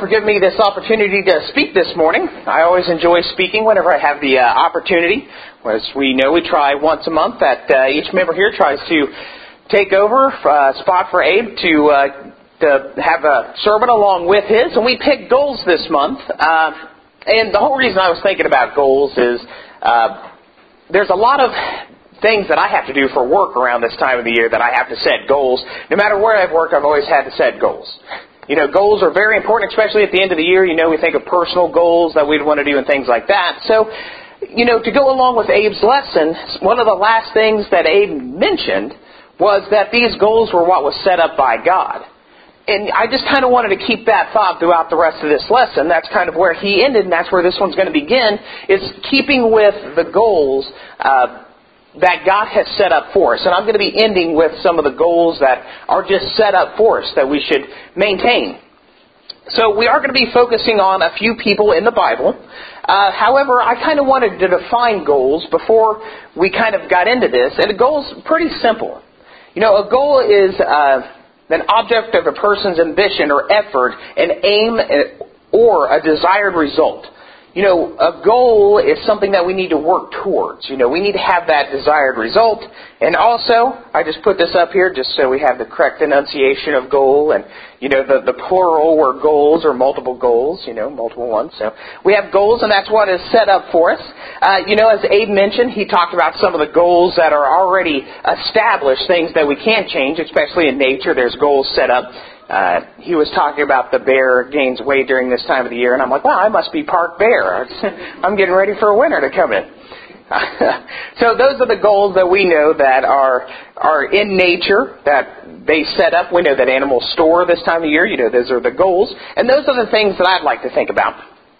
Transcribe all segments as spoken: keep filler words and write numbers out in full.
for giving me this opportunity to speak this morning. I always enjoy speaking whenever I have the uh, opportunity. As we know, we try once a month that uh, each member here tries to take over a uh, spot for Abe to, uh, to have a sermon along with his. And we picked goals this month. Uh, and the whole reason I was thinking about goals is uh, there's a lot of things that I have to do for work around this time of the year that I have to set goals. No matter where I've worked, I've always had to set goals. You know, goals are very important, especially at the end of the year. You know, we think of personal goals that we'd want to do and things like that. So, you know, to go along with Abe's lesson, one of the last things that Abe mentioned was that these goals were what was set up by God. And I just kind of wanted to keep that thought throughout the rest of this lesson. That's kind of where he ended, and that's where this one's going to begin, is keeping with the goals uh that God has set up for us. And I'm going to be ending with some of the goals that are just set up for us that we should maintain. So we are going to be focusing on a few people in the Bible. Uh, however, I kind of wanted to define goals before we kind of got into this. And a goal is pretty simple. You know, a goal is uh, an object of a person's ambition or effort, an aim, or a desired result. You know, a goal is something that we need to work towards. You know, we need to have that desired result. And also, I just put this up here just so we have the correct enunciation of goal. And, you know, the, the plural were goals or multiple goals, you know, multiple ones. So we have goals, and that's what is set up for us. Uh, you know, as Abe mentioned, he talked about some of the goals that are already established, things that we can't change, especially in nature. There's goals set up. Uh, he was talking about the bear gains weight during this time of the year, and I'm like, well, I must be part bear. I'm getting ready for winter to come in. So those are the goals that we know that are are in nature, that they set up. We know that animals store this time of year. You know, those are the goals. And those are the things that I'd like to think about.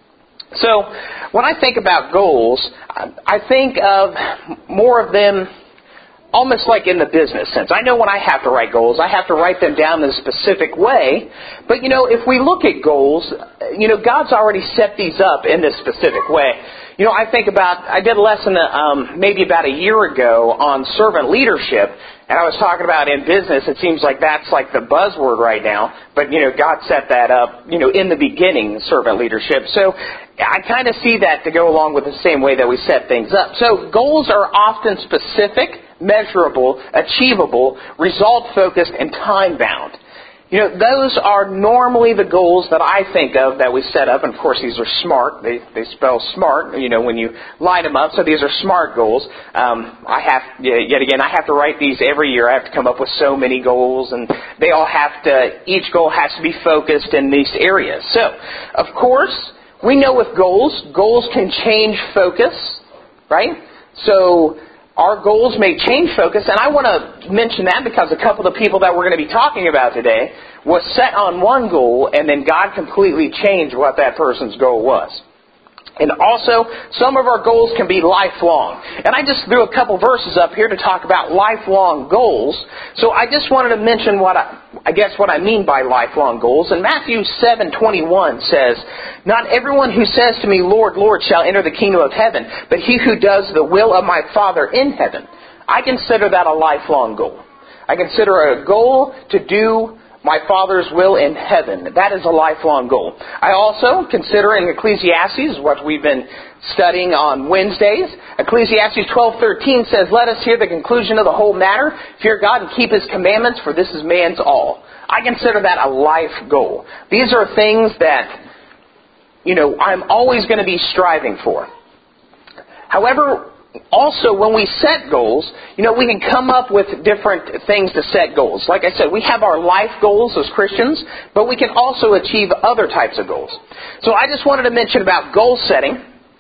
So when I think about goals, I think of more of them almost like in the business sense. I know when I have to write goals, I have to write them down in a specific way. But, you know, if we look at goals, you know, God's already set these up in this specific way. You know, I think about, I did a lesson um, maybe about a year ago on servant leadership, and I was talking about in business, it seems like that's like the buzzword right now. But, you know, God set that up, you know, in the beginning, servant leadership. So I kind of see that to go along with the same way that we set things up. So goals are often specific, measurable, achievable, result-focused, and time-bound. You know, those are normally the goals that I think of that we set up. And, of course, these are SMART. They they spell SMART, you know, when you line them up. So these are SMART goals. Um, I have, yet again, I have to write these every year. I have to come up with so many goals. And they all have to, each goal has to be focused in these areas. So, of course, we know with goals, goals can change focus, right? So our goals may change focus, and I want to mention that because a couple of the people that we're going to be talking about today was set on one goal, and then God completely changed what that person's goal was. And also, some of our goals can be lifelong. And I just threw a couple verses up here to talk about lifelong goals. So I just wanted to mention what I, I guess what I mean by lifelong goals. And Matthew seven twenty-one says, "Not everyone who says to me, 'Lord, Lord,' shall enter the kingdom of heaven, but he who does the will of my Father in heaven." I consider that a lifelong goal. I consider a goal to do my Father's will in heaven. That is a lifelong goal. I also consider in Ecclesiastes, what we've been studying on Wednesdays, Ecclesiastes twelve thirteen says, "Let us hear the conclusion of the whole matter. Fear God and keep His commandments, for this is man's all." I consider that a life goal. These are things that, you know, I'm always going to be striving for. However, also, when we set goals, you know, we can come up with different things to set goals. Like I said, we have our life goals as Christians, but we can also achieve other types of goals. So I just wanted to mention about goal setting.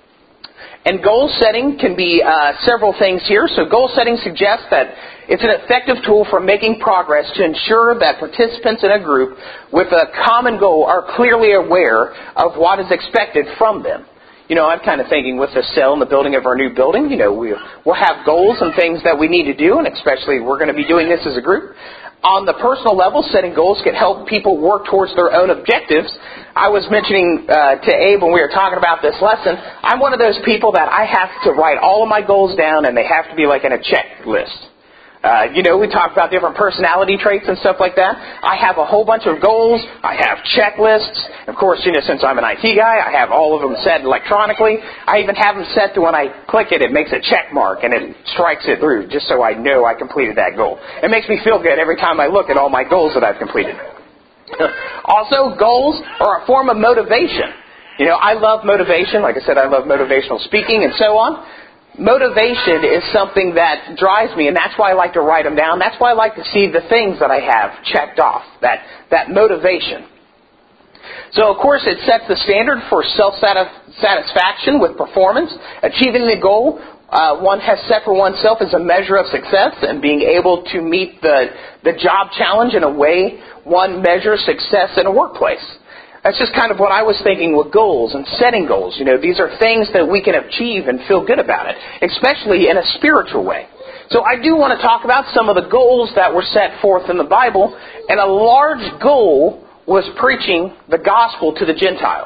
And goal setting can be uh, several things here. So goal setting suggests that it's an effective tool for making progress to ensure that participants in a group with a common goal are clearly aware of what is expected from them. You know, I'm kind of thinking with the cell and the building of our new building, you know, we'll, we'll have goals and things that we need to do, and especially we're going to be doing this as a group. On the personal level, setting goals can help people work towards their own objectives. I was mentioning uh, to Abe when we were talking about this lesson, I'm one of those people that I have to write all of my goals down, and they have to be like in a checklist. Uh, you know, we talk about different personality traits and stuff like that. I have a whole bunch of goals. I have checklists. Of course, you know, since I'm an I T guy, I have all of them set electronically. I even have them set to when I click it, it makes a check mark and it strikes it through, just so I know I completed that goal. It makes me feel good every time I look at all my goals that I've completed. Also, goals are a form of motivation. You know, I love motivation. Like I said, I love motivational speaking and so on. Motivation is something that drives me, and that's why I like to write them down. That's why I like to see the things that I have checked off, that, that motivation. So, of course, it sets the standard for self-satisfaction with performance. Achieving the goal uh, one has set for oneself is a measure of success, and being able to meet the, the job challenge in a way one measures success in a workplace. That's just kind of what I was thinking with goals and setting goals. You know, these are things that we can achieve and feel good about it, especially in a spiritual way. So I do want to talk about some of the goals that were set forth in the Bible, and a large goal was preaching the gospel to the Gentiles.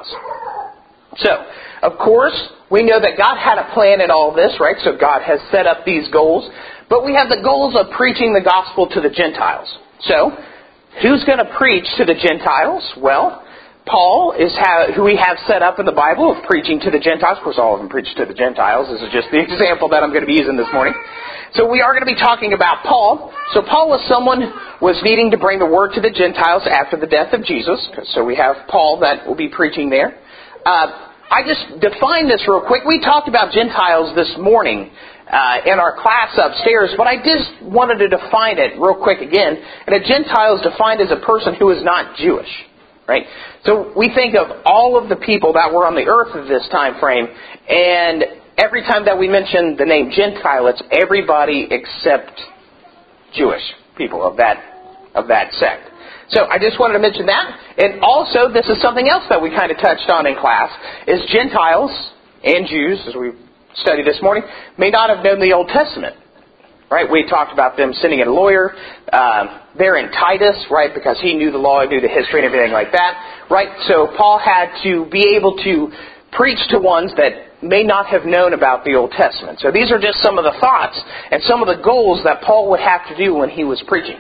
So, of course, we know that God had a plan in all this, right? So God has set up these goals, but we have the goals of preaching the gospel to the Gentiles. So, who's going to preach to the Gentiles? Well, Paul is ha- who we have set up in the Bible of preaching to the Gentiles. Of course, all of them preach to the Gentiles. This is just the example that I'm going to be using this morning. So we are going to be talking about Paul. So Paul was someone who was needing to bring the word to the Gentiles after the death of Jesus. So we have Paul that will be preaching there. Uh, I just defined this real quick. We talked about Gentiles this morning uh, in our class upstairs, but I just wanted to define it real quick again. And a Gentile is defined as a person who is not Jewish. Right? So we think of all of the people that were on the earth at this time frame, and every time that we mention the name Gentile, it's everybody except Jewish people of that of that sect. So I just wanted to mention that. And also, this is something else that we kind of touched on in class, is Gentiles and Jews, as we studied this morning, may not have known the Old Testament. Right, we talked about them sending in a lawyer. Um, they're in Titus, right, because he knew the law, he knew the history and everything like that. Right, so Paul had to be able to preach to ones that may not have known about the Old Testament. So these are just some of the thoughts and some of the goals that Paul would have to do when he was preaching.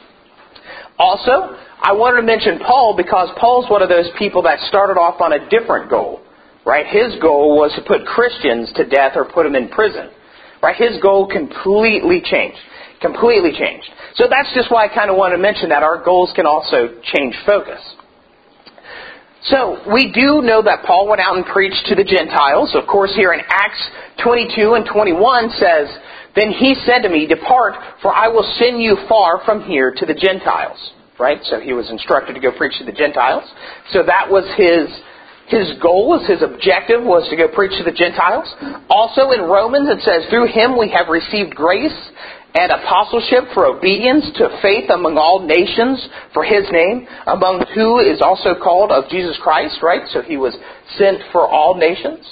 Also, I wanted to mention Paul because Paul's one of those people that started off on a different goal. Right, his goal was to put Christians to death or put them in prison. Right? His goal completely changed. Completely changed. So that's just why I kind of want to mention that our goals can also change focus. So we do know that Paul went out and preached to the Gentiles. Of course, here in Acts twenty-two and twenty-one says, "Then he said to me, 'Depart, for I will send you far from here to the Gentiles.'" Right? So he was instructed to go preach to the Gentiles. So that was his His goal, was his objective, was to go preach to the Gentiles. Also in Romans it says, "Through him we have received grace and apostleship for obedience to faith among all nations for his name, among who is also called of Jesus Christ," right? So he was sent for all nations.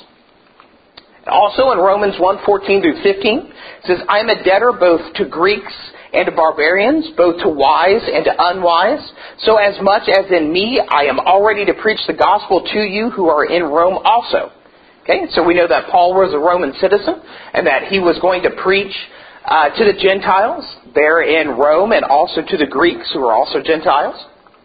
Also in Romans one, fourteen through fifteen, it says, "I am a debtor both to Greeks and to barbarians, both to wise and to unwise. So as much as in me, I am all ready to preach the gospel to you who are in Rome also." Okay, so we know that Paul was a Roman citizen and that he was going to preach uh, to the Gentiles there in Rome and also to the Greeks who are also Gentiles.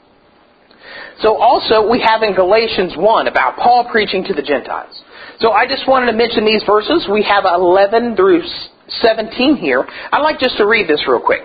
So also we have in Galatians one about Paul preaching to the Gentiles. So I just wanted to mention these verses. We have eleven through seventeen here. I'd like just to read this real quick.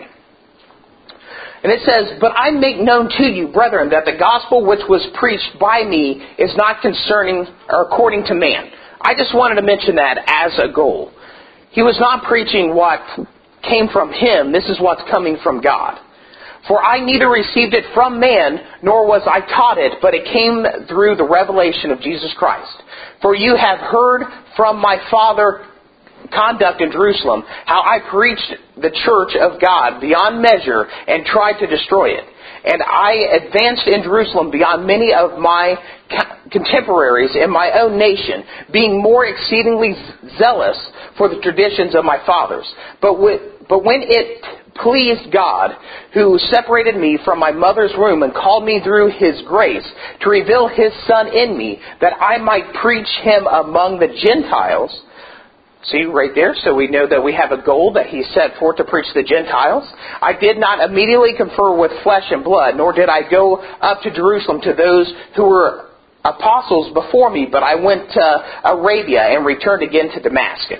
And it says, "But I make known to you, brethren, that the gospel which was preached by me is not concerning or according to man." I just wanted to mention that as a goal. He was not preaching what came from him. This is what's coming from God. "For I neither received it from man, nor was I taught it, but it came through the revelation of Jesus Christ. For you have heard from my Father conduct in Jerusalem, how I preached the church of God beyond measure and tried to destroy it. And I advanced in Jerusalem beyond many of my contemporaries in my own nation, being more exceedingly zealous for the traditions of my fathers. But with, but when it pleased God, who separated me from my mother's womb and called me through his grace to reveal his Son in me, that I might preach him among the Gentiles, See, right there. So we know that we have a goal that he set forth to preach to the Gentiles. I did not immediately confer with flesh and blood, nor did I go up to Jerusalem to those who were apostles before me, but I went to Arabia and returned again to Damascus.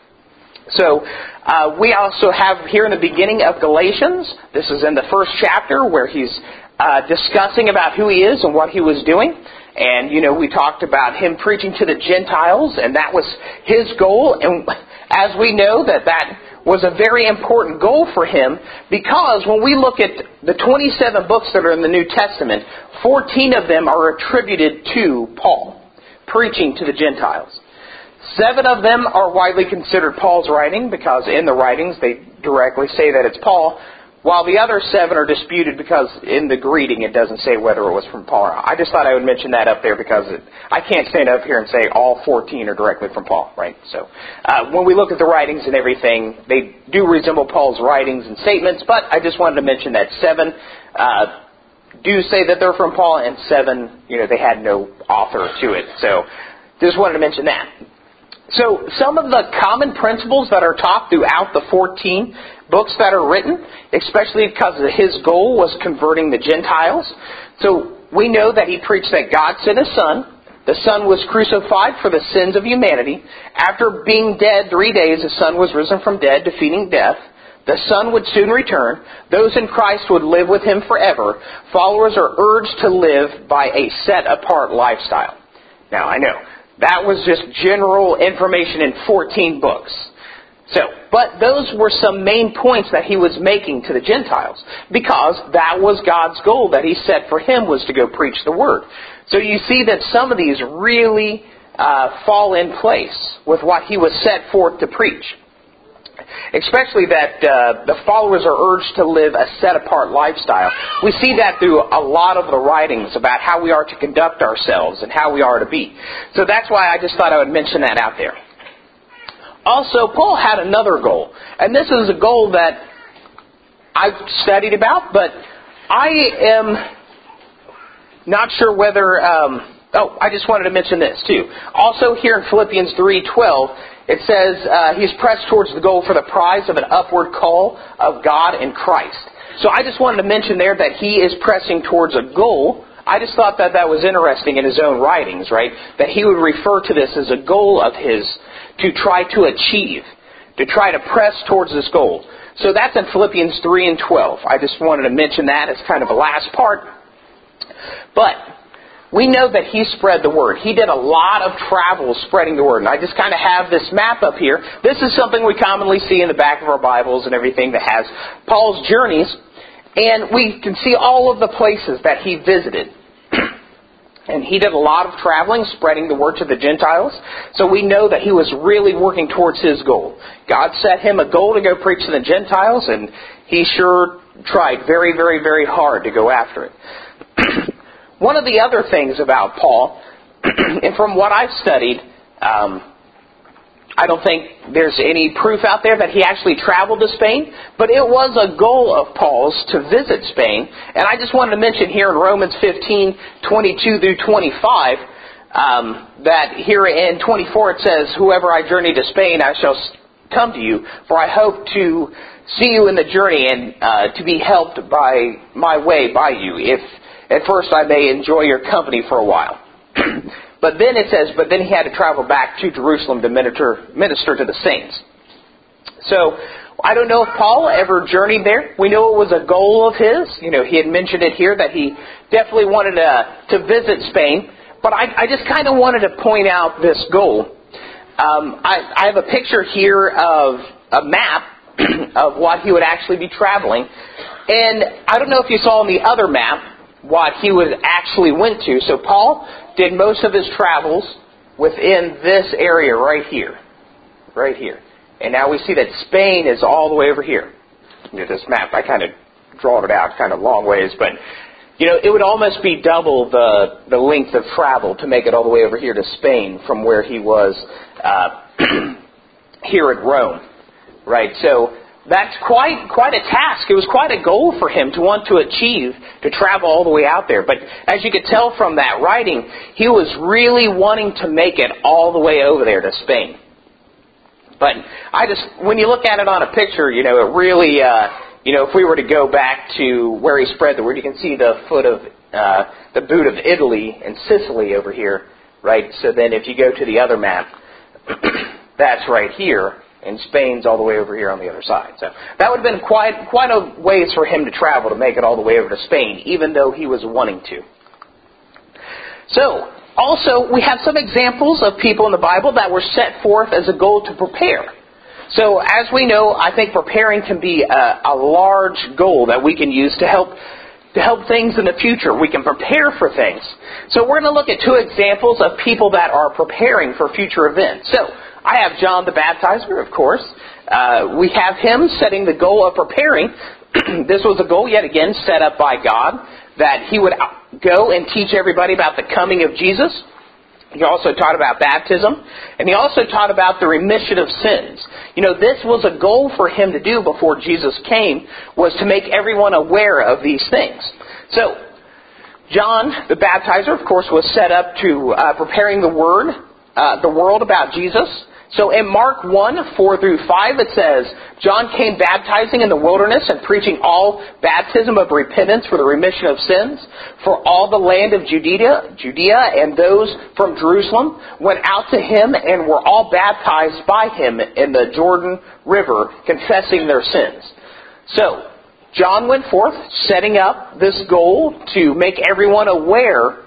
So uh, we also have here in the beginning of Galatians, this is in the first chapter where he's uh, discussing about who he is and what he was doing. And, you know, we talked about him preaching to the Gentiles, and that was his goal. And as we know, that that was a very important goal for him, because when we look at the twenty-seven books that are in the New Testament, fourteen of them are attributed to Paul, preaching to the Gentiles. Seven of them are widely considered Paul's writing, because in the writings they directly say that it's Paul, while the other seven are disputed because in the greeting it doesn't say whether it was from Paul or not. I just thought I would mention that up there because it, I can't stand up here and say all fourteen are directly from Paul, right? So uh, when we look at the writings and everything, they do resemble Paul's writings and statements, but I just wanted to mention that seven uh, do say that they're from Paul, and seven, you know, they had no author to it. So just wanted to mention that. So some of the common principles that are taught throughout the fourteen books that are written, especially because his goal was converting the Gentiles. So we know that he preached that God sent his Son. The Son was crucified for the sins of humanity. After being dead three days, the Son was risen from dead, defeating death. The Son would soon return. Those in Christ would live with him forever. Followers are urged to live by a set-apart lifestyle. Now, I know, that was just general information in fourteen books. So, but those were some main points that he was making to the Gentiles, because that was God's goal that he set for him, was to go preach the Word. So you see that some of these really uh, fall in place with what he was set forth to preach. Especially that uh, the followers are urged to live a set-apart lifestyle. We see that through a lot of the writings about how we are to conduct ourselves and how we are to be. So that's why I just thought I would mention that out there. Also, Paul had another goal. And this is a goal that I've studied about, but I am not sure whether... Um, oh, I just wanted to mention this too. Also here in Philippians three twelve, it says uh, he's pressed towards the goal for the prize of an upward call of God in Christ. So I just wanted to mention there that he is pressing towards a goal. I just thought that that was interesting in his own writings, right? That he would refer to this as a goal of his to try to achieve, to try to press towards this goal. So that's in Philippians three and twelve. I just wanted to mention that as kind of a last part. But we know that he spread the word. He did a lot of travel spreading the word. And I just kind of have this map up here. This is something we commonly see in the back of our Bibles and everything that has Paul's journeys. And we can see all of the places that he visited. And he did a lot of traveling, spreading the word to the Gentiles. So we know that he was really working towards his goal. God set him a goal to go preach to the Gentiles, and he sure tried very, very, very hard to go after it. One of the other things about Paul, and from what I've studied, um, I don't think there's any proof out there that he actually traveled to Spain, but it was a goal of Paul's to visit Spain. And I just wanted to mention here in Romans fifteen, twenty-two through twenty-five, um, that here in twenty-four it says, "Whoever I journey to Spain, I shall come to you, for I hope to see you in the journey and uh, to be helped by my way by you, if at first I may enjoy your company for a while." But then it says, but then he had to travel back to Jerusalem to minister, minister to the saints. So I don't know if Paul ever journeyed there. We know it was a goal of his. You know, he had mentioned it here that he definitely wanted to, to visit Spain. But I, I just kind of wanted to point out this goal. Um, I, I have a picture here of a map of what he would actually be traveling. And I don't know if you saw on the other map what he would actually went to. So Paul did most of his travels within this area right here. Right here. And now we see that Spain is all the way over here. You know, this map, I kind of draw it out kind of long ways, but you know, it would almost be double the, the length of travel to make it all the way over here to Spain from where he was uh, here at Rome. Right? So that's quite quite a task. It was quite a goal for him to want to achieve, to travel all the way out there. But as you could tell from that writing, he was really wanting to make it all the way over there to Spain. But I just, when you look at it on a picture, you know, it really, uh, you know, if we were to go back to where he spread the word, you can see the foot of, uh, the boot of Italy and Sicily over here, right? So then if you go to the other map, that's right here, and Spain's all the way over here on the other side. So that would have been quite, quite a ways for him to travel to make it all the way over to Spain, even though he was wanting to. So, also, we have some examples of people in the Bible that were set forth as a goal to prepare. So, as we know, I think preparing can be a, a large goal that we can use to help to help things in the future. We can prepare for things. So, we're going to look at two examples of people that are preparing for future events. So, I have John the Baptizer, of course. Uh, we have him setting the goal of preparing. This was a goal, yet again, set up by God, that he would go and teach everybody about the coming of Jesus. He also taught about baptism, and he also taught about the remission of sins. You know, this was a goal for him to do before Jesus came, was to make everyone aware of these things. So, John the Baptizer, of course, was set up to uh, preparing the word, uh, the world about Jesus. So in Mark one, four through five, it says, John came baptizing in the wilderness and preaching all baptism of repentance for the remission of sins. For all the land of Judea, Judea and those from Jerusalem went out to him and were all baptized by him in the Jordan River, confessing their sins. So, John went forth, setting up this goal to make everyone aware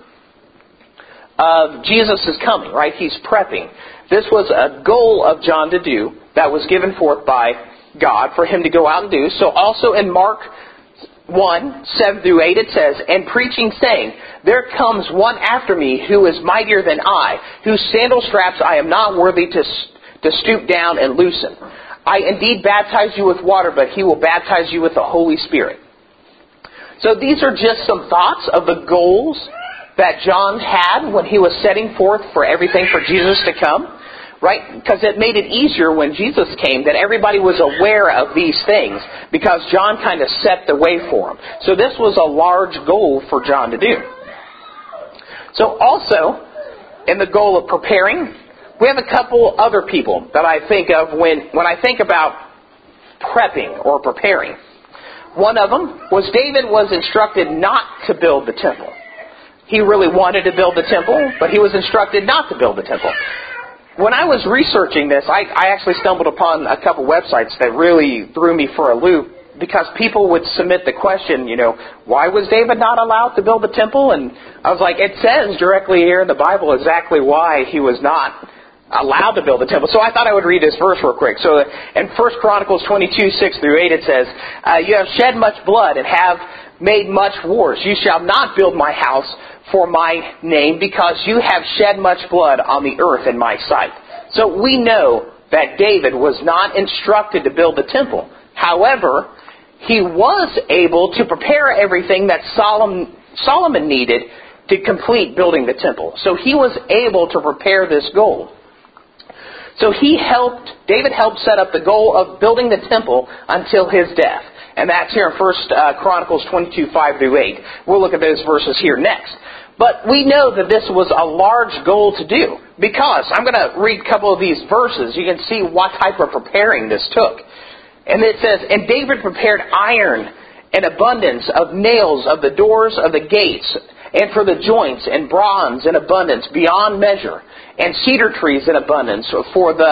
of Jesus' coming, right? He's prepping. This was a goal of John to do that was given forth by God for him to go out and do. So also in Mark one, seven through eight, it says, and preaching, saying, there comes one after me who is mightier than I, whose sandal straps I am not worthy to, to stoop down and loosen. I indeed baptize you with water, but he will baptize you with the Holy Spirit. So these are just some thoughts of the goals that John had when he was setting forth for everything for Jesus to come, right? Because it made it easier when Jesus came that everybody was aware of these things because John kind of set the way for them. So this was a large goal for John to do. So also, in the goal of preparing, we have a couple other people that I think of when, when I think about prepping or preparing. One of them was David was instructed not to build the temple. He really wanted to build the temple, but he was instructed not to build the temple. When I was researching this, I, I actually stumbled upon a couple websites that really threw me for a loop because people would submit the question, you know, why was David not allowed to build the temple? And I was like, it says directly here in the Bible exactly why he was not allowed to build the temple. So I thought I would read this verse real quick. So in First Chronicles twenty-two, six through eight, it says, uh, you have shed much blood and have made much wars. You shall not build my house for my name, because you have shed much blood on the earth in my sight. So we know that David was not instructed to build the temple. However, he was able to prepare everything that Solomon, Solomon needed to complete building the temple. So he was able to prepare this goal. So he helped, David helped set up the goal of building the temple until his death. And that's here in First uh, Chronicles twenty-two, five through eight. We'll look at those verses here next. But we know that this was a large goal to do, because I'm going to read a couple of these verses. You can see what type of preparing this took. And it says, and David prepared iron in abundance, of nails of the doors of the gates, and for the joints, and bronze in abundance beyond measure, and cedar trees in abundance for the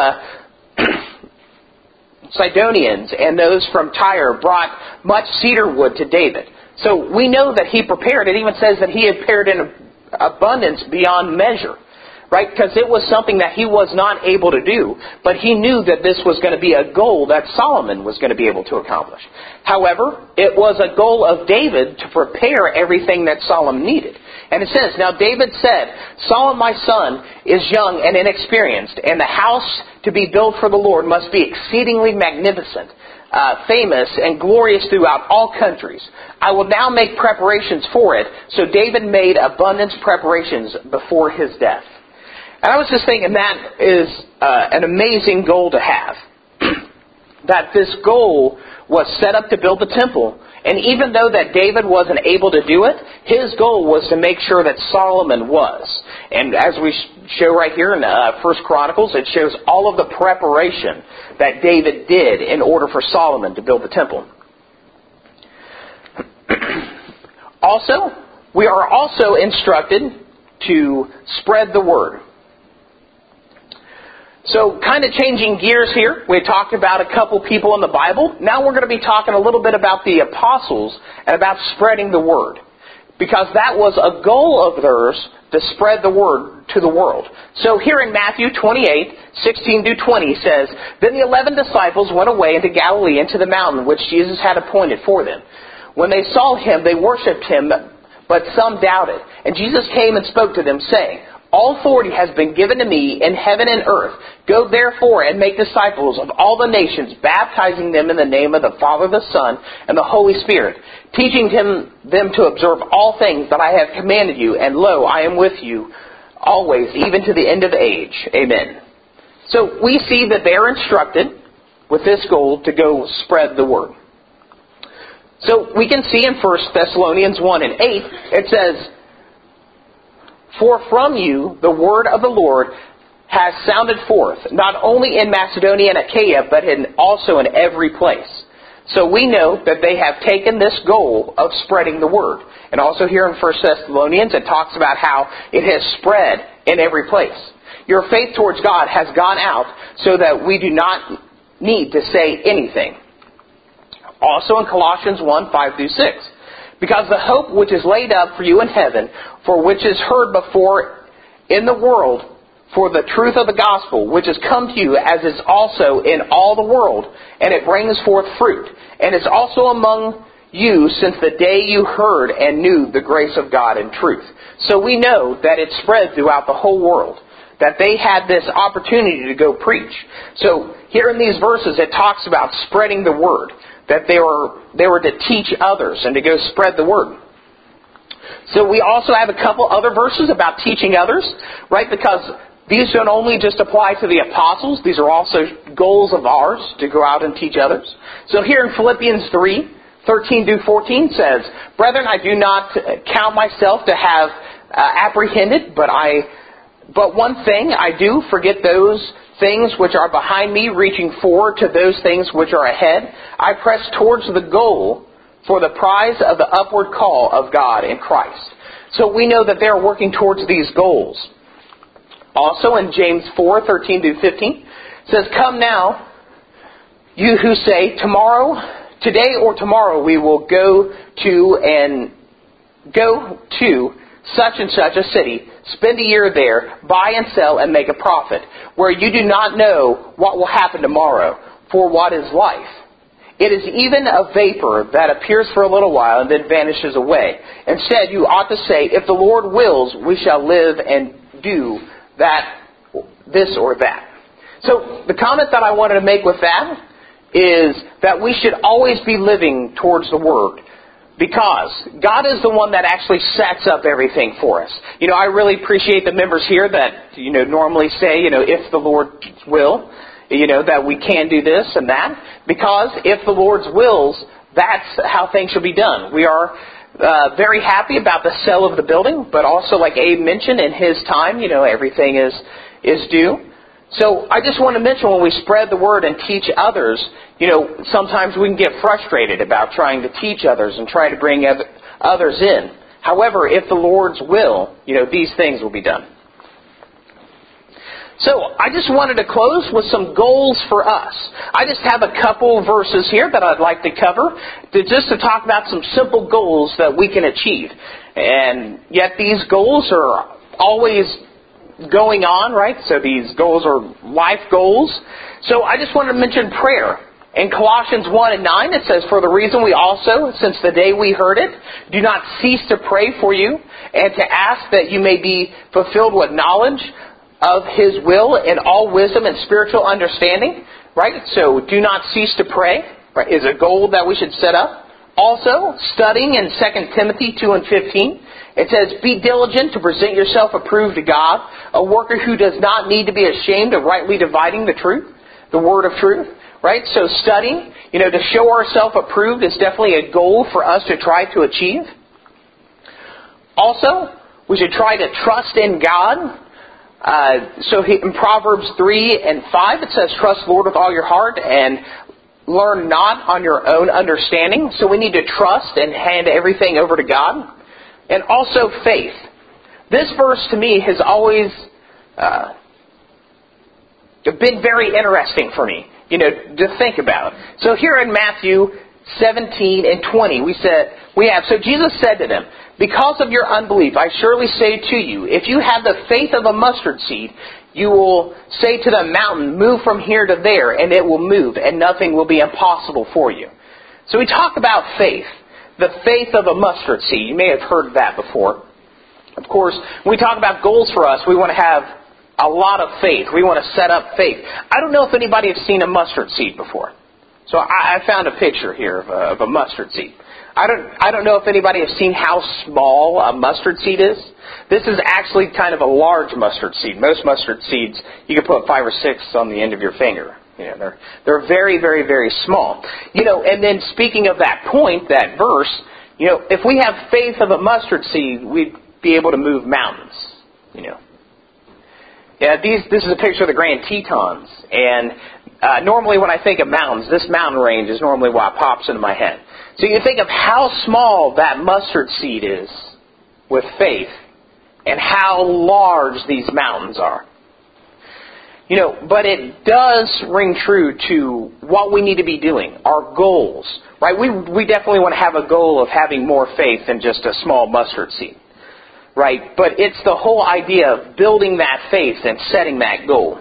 Sidonians, and those from Tyre brought much cedar wood to David. So we know that he prepared. It even says that he had prepared in abundance beyond measure, right? Because it was something that he was not able to do, but he knew that this was going to be a goal that Solomon was going to be able to accomplish. However, it was a goal of David to prepare everything that Solomon needed. And it says, now David said, Solomon my son is young and inexperienced, and the house to be built for the Lord must be exceedingly magnificent, Uh, famous and glorious throughout all countries. I will now make preparations for it. So David made abundance preparations before his death. And I was just thinking that is uh, an amazing goal to have. that this goal was set up to build the temple. And even though that David wasn't able to do it, his goal was to make sure that Solomon was. And as we show right here in uh, First Chronicles, it shows all of the preparation that David did in order for Solomon to build the temple. Also, we are also instructed to spread the word. So, kind of changing gears here, we talked about a couple people in the Bible. Now we're going to be talking a little bit about the apostles and about spreading the word. Because that was a goal of theirs, to spread the word to the world. So here in Matthew twenty-eight, sixteen through twenty says, Then the eleven disciples went away into Galilee, into the mountain which Jesus had appointed for them. When they saw him, they worshipped him, but some doubted. And Jesus came and spoke to them, saying, All authority has been given to me in heaven and earth. Go therefore and make disciples of all the nations, baptizing them in the name of the Father, the Son, and the Holy Spirit, teaching them, them to observe all things that I have commanded you. And lo, I am with you always, even to the end of the age. Amen. So we see that they are instructed with this goal to go spread the word. So we can see in First Thessalonians one and eight, it says, For from you the word of the Lord has sounded forth, not only in Macedonia and Achaia, but in, also in every place. So we know that they have taken this goal of spreading the word. And also here in First Thessalonians, it talks about how it has spread in every place. Your faith towards God has gone out so that we do not need to say anything. Also in Colossians one, five through six. Because the hope which is laid up for you in heaven, for which is heard before in the world, for the truth of the gospel, which has come to you, as is also in all the world, and it brings forth fruit, and is also among you since the day you heard and knew the grace of God in truth. So we know that it spread throughout the whole world, that they had this opportunity to go preach. So here in these verses, it talks about spreading the word, that they were they were to teach others and to go spread the word. So we also have a couple other verses about teaching others, right? Because these don't only just apply to the apostles, these are also goals of ours to go out and teach others. So here in Philippians three, thirteen through fourteen says, Brethren, I do not count myself to have uh, apprehended, but I but one thing I do, forget those things which are behind me, reaching forward to those things which are ahead. I press towards the goal for the prize of the upward call of God in Christ. So we know that they're working towards these goals. Also in James four, thirteen through fifteen, it says, Come now, you who say, Tomorrow, today or tomorrow we will go to and go to such and such a city, spend a year there, buy and sell and make a profit, where you do not know what will happen tomorrow, for what is life? It is even a vapor that appears for a little while and then vanishes away. Instead, you ought to say, If the Lord wills, we shall live and do that, this or that. So the comment that I wanted to make with that is that we should always be living towards the Word. Because God is the one that actually sets up everything for us. You know, I really appreciate the members here that, you know, normally say, you know, if the Lord will, you know, that we can do this and that. Because if the Lord's wills, that's how things should be done. We are uh, very happy about the sale of the building, but also, like Abe mentioned, in his time, you know, everything is is due. So I just want to mention, when we spread the word and teach others, you know, sometimes we can get frustrated about trying to teach others and try to bring others in. However, if the Lord's will, you know, these things will be done. So I just wanted to close with some goals for us. I just have a couple verses here that I'd like to cover, to just to talk about some simple goals that we can achieve. And yet these goals are always going on, right? So these goals are life goals. So I just wanted to mention prayer. In Colossians one and nine, it says, For the reason we also, since the day we heard it, do not cease to pray for you, and to ask that you may be fulfilled with knowledge of His will in all wisdom and spiritual understanding. Right? So do not cease to pray, right, is a goal that we should set up. Also, studying in Second Timothy two and fifteen, it says, Be diligent to present yourself approved to God, a worker who does not need to be ashamed of rightly dividing the truth. the word of truth, right? So studying, you know, to show ourselves approved is definitely a goal for us to try to achieve. Also, we should try to trust in God. Uh, so he, in Proverbs three and five, it says, trust the Lord with all your heart and learn not on your own understanding. So we need to trust and hand everything over to God. And also faith. This verse to me has always uh, been very interesting for me, you know, to think about. So here in Matthew seventeen and twenty, we said we have, so Jesus said to them, because of your unbelief, I surely say to you, if you have the faith of a mustard seed, you will say to the mountain, move from here to there, and it will move, and nothing will be impossible for you. So we talk about faith, the faith of a mustard seed. You may have heard of that before. Of course, when we talk about goals for us, we want to have a lot of faith. We want to set up faith. I don't know if anybody has seen a mustard seed before. So I, I found a picture here of a, of a mustard seed. I don't I don't know if anybody has seen how small a mustard seed is. This is actually kind of a large mustard seed. Most mustard seeds, you can put five or six on the end of your finger. You know, they're they're very, very, very small. You know, and then speaking of that point, that verse, you know, if we have faith of a mustard seed, we'd be able to move mountains. You know. Yeah, these this is a picture of the Grand Tetons, and uh, normally when I think of mountains, this mountain range is normally what pops into my head. So you think of how small that mustard seed is with faith and how large these mountains are. You know, but it does ring true to what we need to be doing, our goals, right? We we definitely want to have a goal of having more faith than just a small mustard seed, right? But it's the whole idea of building that faith and setting that goal.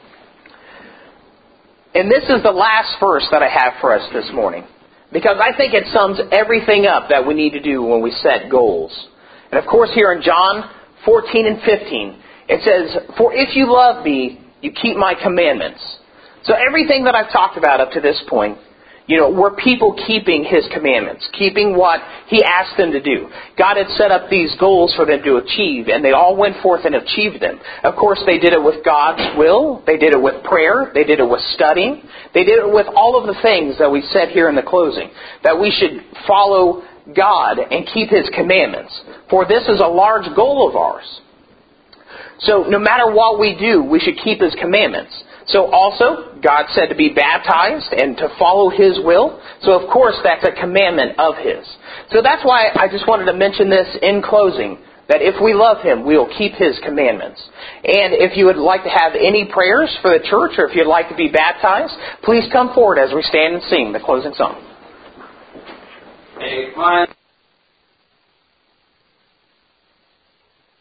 And this is the last verse that I have for us this morning, because I think it sums everything up that we need to do when we set goals. And of course here in John fourteen and fifteen, it says, for if you love me, you keep my commandments. So everything that I've talked about up to this point, you know, were people keeping His commandments, keeping what He asked them to do. God had set up these goals for them to achieve, and they all went forth and achieved them. Of course, they did it with God's will. They did it with prayer. They did it with studying. They did it with all of the things that we said here in the closing, that we should follow God and keep His commandments. For this is a large goal of ours. So no matter what we do, we should keep His commandments. So also, God said to be baptized and to follow His will. So of course, that's a commandment of His. So that's why I just wanted to mention this in closing, that if we love Him, we will keep His commandments. And if you would like to have any prayers for the church, or if you'd like to be baptized, please come forward as we stand and sing the closing song. Take my